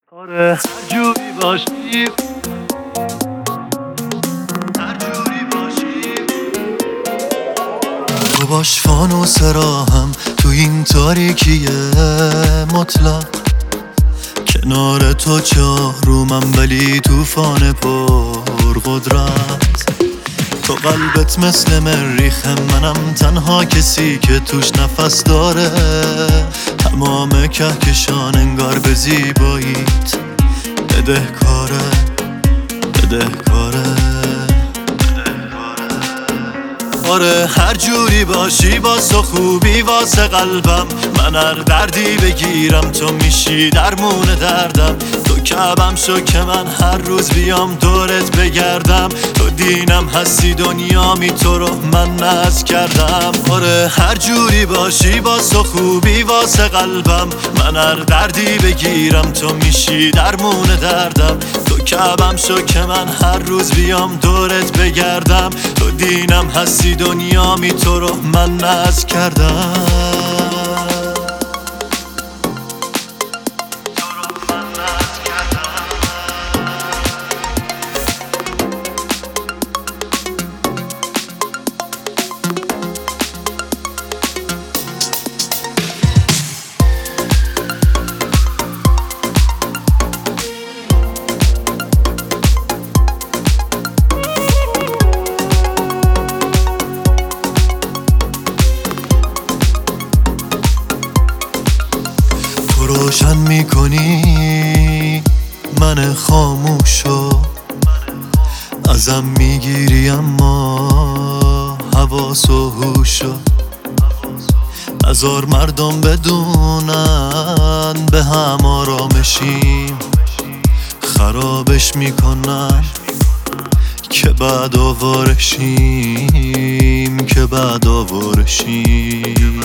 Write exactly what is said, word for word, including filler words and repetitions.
آره هر جوری باشی هر جوری باشی تو باش فانوس راهم تو این تاریکی مطلق، کنار تو چهارمم ولی توفان پر قدرت. تو قلبت مثل مریخ، منم تنها کسی که توش نفس داره. تمام کهکشان انگار به زیباییت بدهکاره بدهکاره. آره هر جوری باشی واسه خوبی واسه قلبم، من هر دردی بگیرم تو میشی درمون دردم. تو کعبم شو که من هر روز بیام دورت بگردم. تو دینم هستی دنیامی تو رو من ناز کردم. آره هر جوری باشی واسه خوبی واسه قلبم، من هر دردی بگیرم تو میشی درمون دردم. تو کعبم شو که من هر روز بیام دورت بگردم. تو دینم هستی دنیامی تو رو من ناز کردم. روشن میکنی من خاموشو، ازم میگیری اما حواس و هوشو. نذار مردم بدونن به هم آرامشیم، خرابش میکنن که بعد آوارشیم که بعد آوارشیم.